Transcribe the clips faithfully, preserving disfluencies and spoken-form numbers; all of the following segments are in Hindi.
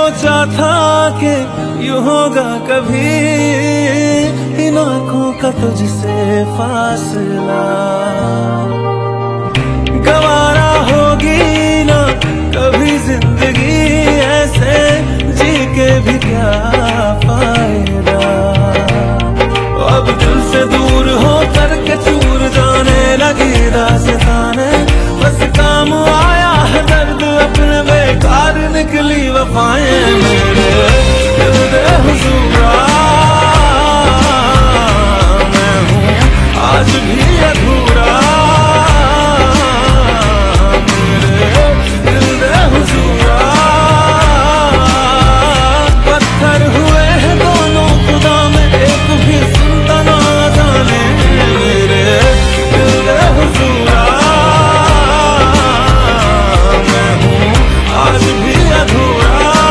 सोचा था कि यूं होगा कभी इन आँखों का तुझसे फासला, गवारा होगी ना कभी जिंदगी ऐसे जी के भी क्या फायदा। अब दिल से दूर हो करके चूर जाने लगी दास्ताने, बस काम आया है दर्द अपने बेकार निकली वफाएं मेरे दिल दे हुजूरा। मैं हूँ आज भी अधूरा, मेरे दिल दे हुजूरा। पत्थर हुए हैं दोनों खुदा में एक भी सुनता ना जाने, मेरे दिल दे हुजूरा। मैं हूँ आज भी अधूरा।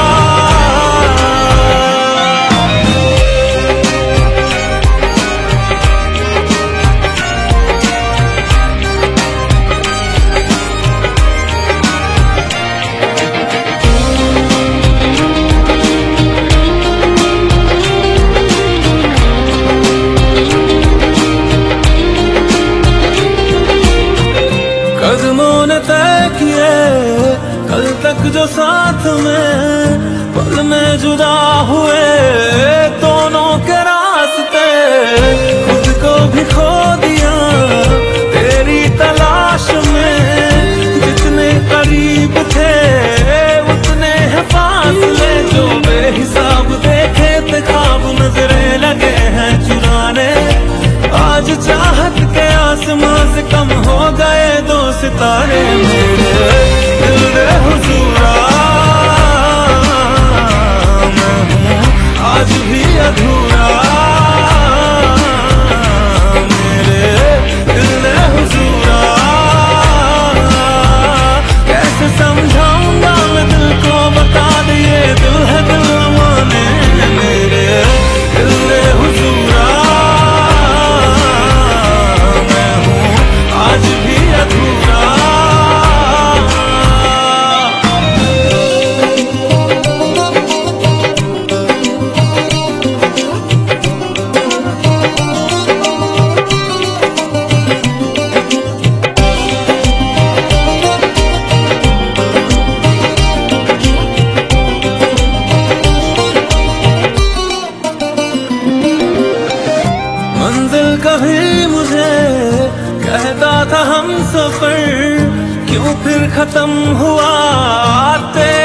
कदमों ने तय किए कल तक जो साथ में, पल में जुदा हुए दोनों के रास्ते। खुद को भी खो दिया तेरी तलाश में, जितने करीब थे उतने हैं फासले। जो बेहिसाब देखे थे ख्वाब नजरें लगे हैं चुराने, आज चाहत के आसमां से कम हो गए दो सितारे मेरे दिल दे हुजूरा। मैं हूँ आज भी अधूरा, मेरे दिल दे हुजूरा। कैसे समझाऊंगा मैं दिल को, बता दिए दिल है दिल माने, मेरे दिल दे हुजूरा। मैं हूँ आज भी अधूरा। मंजिल कभी मुझे कहता था हम सफर, क्यों फिर खत्म हुआ तेरा